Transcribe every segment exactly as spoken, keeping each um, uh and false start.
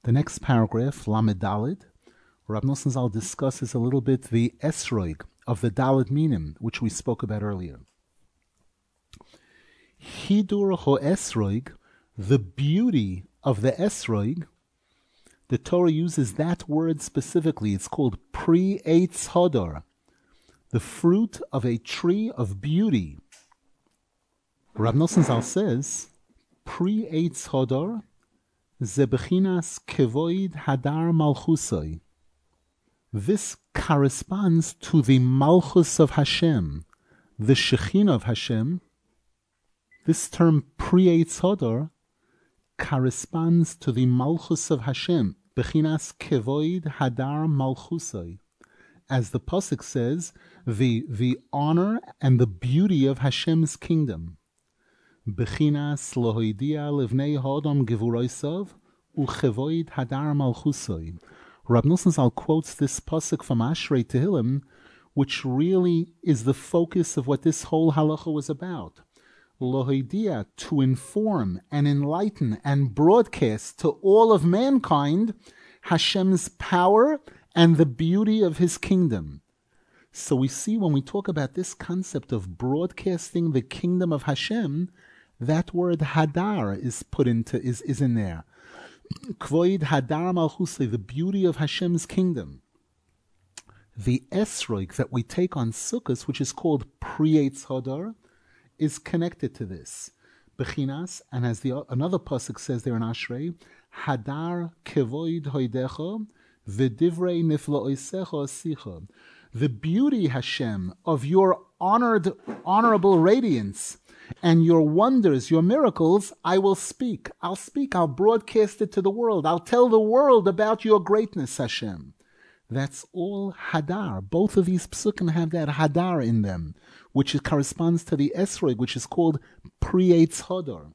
The next paragraph, Lamed Daled, Rav Nosson Zal discusses a little bit the esroig of the Daled Minim, which we spoke about earlier. Hidur ho esroig, the beauty of the esroig, the Torah uses that word specifically. It's called Pri Eitz Hodor, the fruit of a tree of beauty. Rav Nosson Zal says, Pri Eitz Hodor, ze bechinas kevoid hadar malchusoi. This corresponds to the Malchus of Hashem, the Shekhinah of Hashem. This term Pri Eitz Hodor corresponds to the Malchus of Hashem, bechinas kevoid hadar malchusoi. As the pasuk says, the the honor and the beauty of Hashem's kingdom. Bechinas lohoidia levnei hodom gevuroisav uchevoid hadar malchusoi. Rab Nosson Zal quotes this pasuk from Ashrei Tehillim, which really is the focus of what this whole halacha was about. Lohoidia, to inform and enlighten and broadcast to all of mankind Hashem's power and the beauty of His kingdom. So we see when we talk about this concept of broadcasting the kingdom of Hashem, that word hadar is put into is, is in there. Kvoid hadar malchusei, the beauty of Hashem's kingdom. The esroig that we take on Sukkot, which is called Pri Eitz Hodor, is connected to this. Bechinas, and as the another pasuk says there in Ashrei, hadar kevoid hoidecho v'divrei nifla'oisecho asicho. The beauty, Hashem, of your honored, honorable radiance and your wonders, your miracles, I will speak. I'll speak. I'll broadcast it to the world. I'll tell the world about your greatness, Hashem. That's all hadar. Both of these psukim have that hadar in them, which is, corresponds to the esroig, which is called Pri Eitz Hodor.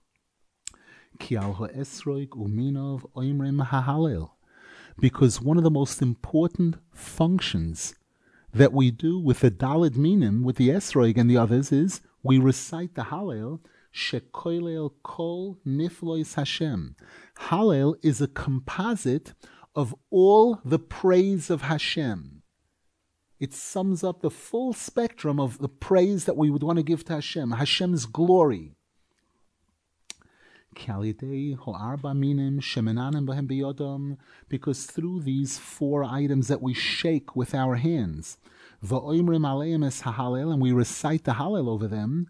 Ki al ha'esroig uminov oimrim ha'halel. Because one of the most important functions that we do with the Daled Minim, with the esroig and the others, is we recite the Hallel, shekoilel kol niflois Hashem. Hallel is a composite of all the praise of Hashem. It sums up the full spectrum of the praise that we would want to give to Hashem, Hashem's glory. Because through these four items that we shake with our hands, and we recite the Hallel over them,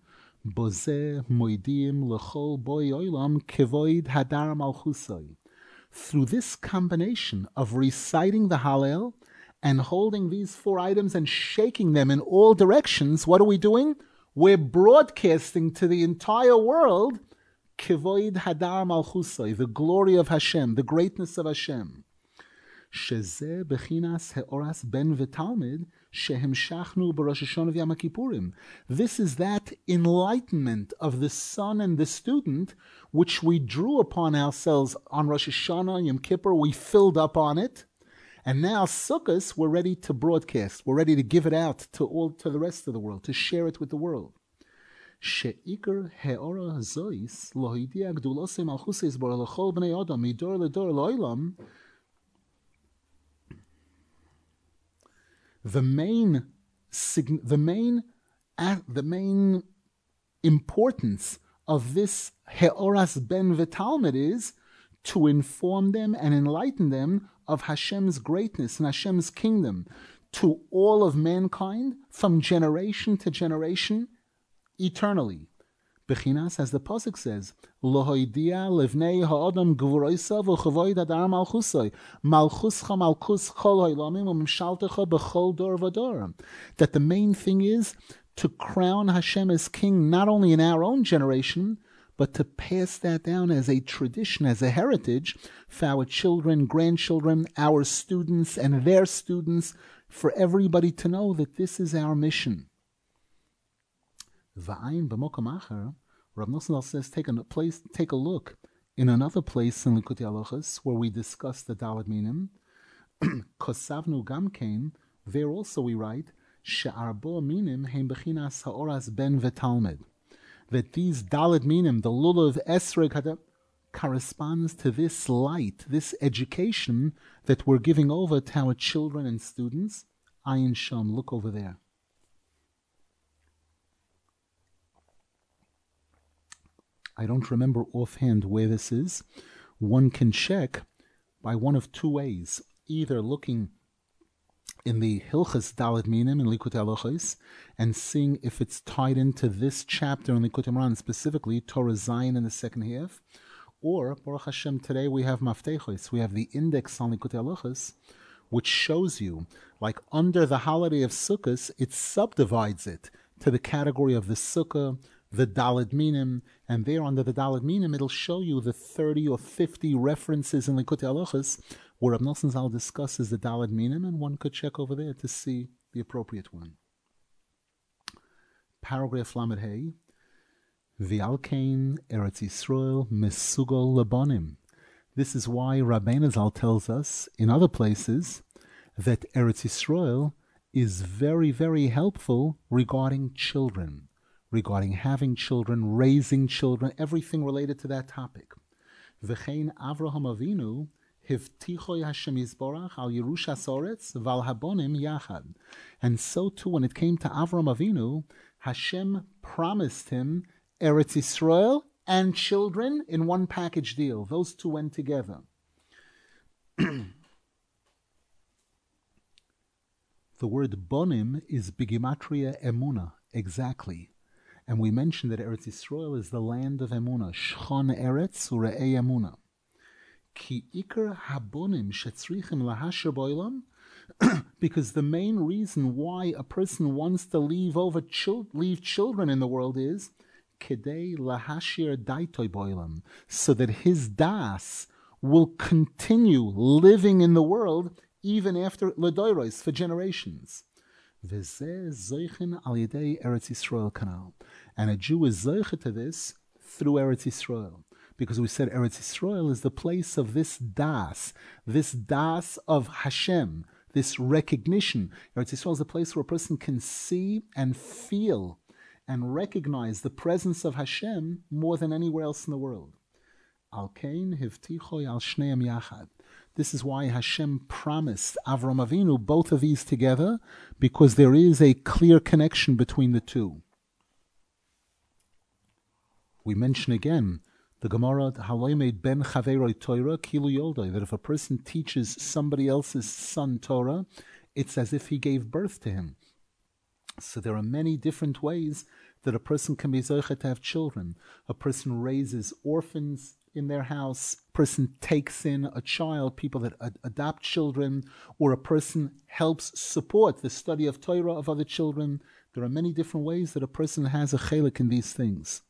through this combination of reciting the Hallel and holding these four items and shaking them in all directions, what are we doing? We're broadcasting to the entire world Kevoid Hadar Malchusai, the glory of Hashem, the greatness of Hashem. Shezeh bechinas heoras ben v'talmid shehemshachnu b'Rosh Hashanah v'Yom Kippurim. This is that enlightenment of the son and the student which we drew upon ourselves on Rosh Hashanah, Yom Kippur. We filled up on it, and now Sukkot we're ready to broadcast. We're ready to give it out to all to the rest of the world, to share it with the world. Sheikar heora zois lohidia gdulosei malchuses bar lechol bnei adam midor ledor loilam. The main, the main, the main importance of this heoras ben v'talmid is to inform them and enlighten them of Hashem's greatness and Hashem's kingdom to all of mankind from generation to generation, eternally. Bechinas, as the pasuk says, Lohoidia levnei ha'adam gvuroisa v'chavoid hadar malchusai malchuscha malchus chol ha'olamim u'mshaltecha b'chol dor v'dor. That the main thing is to crown Hashem as king not only in our own generation, but to pass that down as a tradition, as a heritage for our children, grandchildren, our students, and their students, for everybody to know that this is our mission. Va'ayin b'mokom acher, Rav Nosson says, take a place, take a look in another place in Likutei Halachos where we discuss the Daled Minim. Kosavnu gamkein, there also we write she'arbo minim heim bechinas ha'oras ben v'talmid. That these Daled Minim, the lulav esrog hadar, corresponds to this light, this education that we're giving over to our children and students. Ayin Sham, look over there. I don't remember offhand where this is. One can check by one of two ways. Either looking in the Hilchas Daled Minim in Likutei Halachos and seeing if it's tied into this chapter in Likutei Moharan, specifically Torah Zion in the second half, or Baruch Hashem, today we have Maftechos, we have the index on Likutei Halachos, which shows you, like under the holiday of Sukkot, it subdivides it to the category of the Sukkah, the Daled Minim, and there under the Daled Minim it'll show you the thirty or fifty references in Likutei Halachos where Rab Nosson Zal discusses the Daled Minim, and one could check over there to see the appropriate one. Paragraph Lamed Hey, V'alkein Eretz Yisrael Mesugol Labonim. This is why Rabbeinu Zal tells us in other places that Eretz Yisrael is very, very helpful regarding children, regarding having children, raising children, everything related to that topic. V'chein Avraham Avinu Hivtichoy Hashem Yisborach al Yerushas Oretz val Habonim Yachad. And so too, when it came to Avraham Avinu, Hashem promised him Eretz Yisrael and children in one package deal. Those two went together. The word bonim is bigimatria emuna, exactly. And we mentioned that Eretz Yisrael is the land of emuna, shchon eretz ure'ei emuna. Ki ikar habonim shetzrichim lahasher boilam, because the main reason why a person wants to leave over chil- leave children in the world is kedei lahashir daitoi boilam, so that his das will continue living in the world even after ledoiros, for generations. V'zeh zoichin al yedei Eretz Yisrael kanal, and a Jew is zoichet to this through Eretz Yisrael. Because we said Eretz Yisrael is the place of this das, this das of Hashem, this recognition. Eretz Yisrael is the place where a person can see and feel and recognize the presence of Hashem more than anywhere else in the world. Al kein hivtichoy al shneim yachad. This is why Hashem promised Avram Avinu both of these together, because there is a clear connection between the two. We mention again the Gemara, Haloi made ben chaveroi Torah kilu yoldoi, that if a person teaches somebody else's son Torah, it's as if he gave birth to him. So there are many different ways that a person can be zocheh to have children. A person raises orphans in their house, a person takes in a child, people that ad- adopt children, or a person helps support the study of Torah of other children. There are many different ways that a person has a chelik in these things.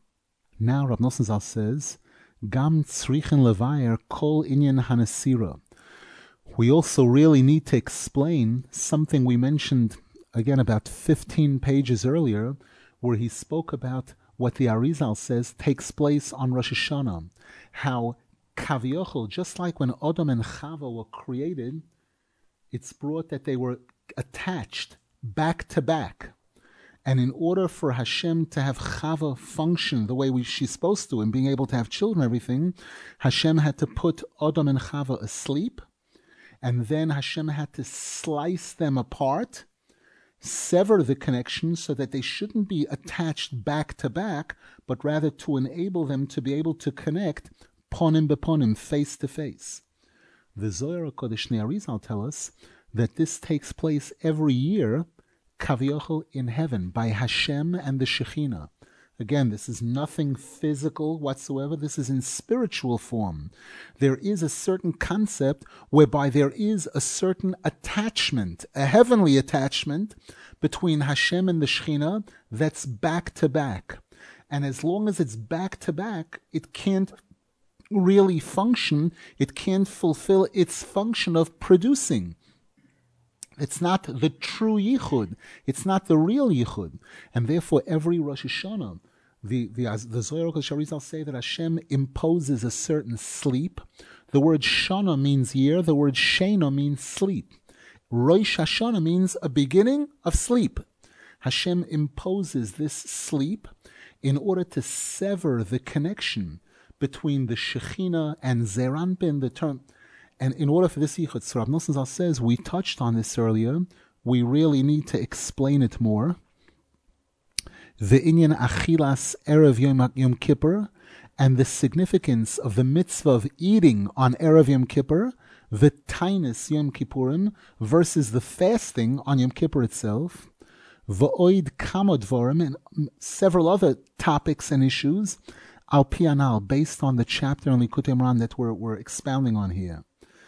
Now Rab Nosson Zal says, Gam tzrichen levayer kol inyan hanasira. We also really need to explain something we mentioned, again, about fifteen pages earlier, where he spoke about what the Arizal says takes place on Rosh Hashanah. How Kaviochel, just like when Adam and Chava were created, it's brought that they were attached back to back. And in order for Hashem to have Chava function the way we, she's supposed to, and being able to have children and everything, Hashem had to put Adam and Chava asleep, and then Hashem had to slice them apart, sever the connection so that they shouldn't be attached back to back, but rather to enable them to be able to connect ponim beponim, face to face. The Zohar Kodesh Arizal tell us that this takes place every year, Kaviochel, in heaven, by Hashem and the Shekhinah. Again, this is nothing physical whatsoever. This is in spiritual form. There is a certain concept whereby there is a certain attachment, a heavenly attachment between Hashem and the Shekhinah that's back to back. And as long as it's back to back, it can't really function. It can't fulfill its function of producing. It's not the true yichud. It's not the real yichud. And therefore, every Rosh Hashanah, the, the, the Zohar Kodesh Arizal say that Hashem imposes a certain sleep. The word Shana means year. The word Shena means sleep. Rosh Hashanah means a beginning of sleep. Hashem imposes this sleep in order to sever the connection between the Shekhinah and Zeranpin, the term. And in order for this yichud, so Rav Nosson Zal says, we touched on this earlier, we really need to explain it more. The inyan achilas erev Yom, Yom Kippur, and the significance of the mitzvah of eating on erev Yom Kippur, the tainis Yom Kippurim, versus the fasting on Yom Kippur itself, v'oid kamodvorim, and several other topics and issues, al pianal, based on the chapter on Likutei Moharan that we're, we're expounding on here.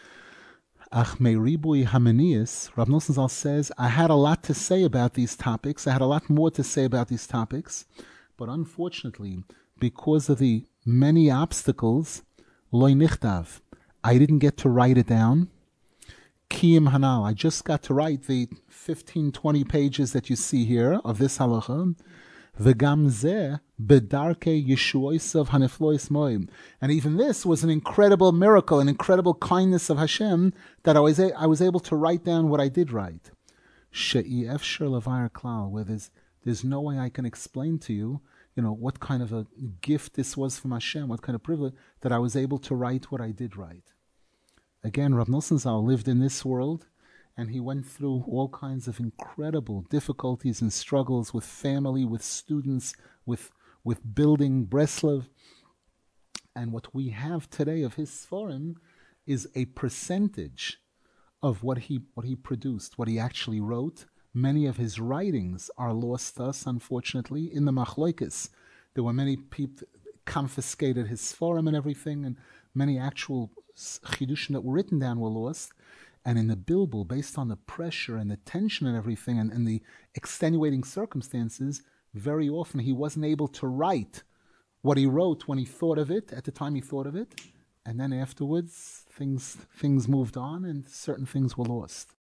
Ach meiribui hamenius, Rav Nosson Zal says, I had a lot to say about these topics. I had a lot more to say about these topics, but unfortunately, because of the many obstacles, loy nichtav, I didn't get to write it down. Kiyim hanal, I just got to write the fifteen, twenty pages that you see here of this halacha. V'gam zeh bedarkei yeshuosav haneflois moim. And even this was an incredible miracle, an incredible kindness of Hashem, that I was, a- I was able to write down what I did write. She'i efsher levayer klal, where there's, there's no way I can explain to you, you know, what kind of a gift this was from Hashem, what kind of privilege, that I was able to write what I did write. Again, Rav Nosson Zal lived in this world, and he went through all kinds of incredible difficulties and struggles with family, with students, with with building Breslov. And what we have today of his Sforim is a percentage of what he what he produced, what he actually wrote. Many of his writings are lost to us, unfortunately, in the Machloikis. There were many people confiscated his Sforim and everything, and many actual chidushim that were written down were lost. And in the Bilbul, based on the pressure and the tension and everything, and, and the extenuating circumstances, very often he wasn't able to write what he wrote when he thought of it, at the time he thought of it. And then afterwards, things things moved on and certain things were lost.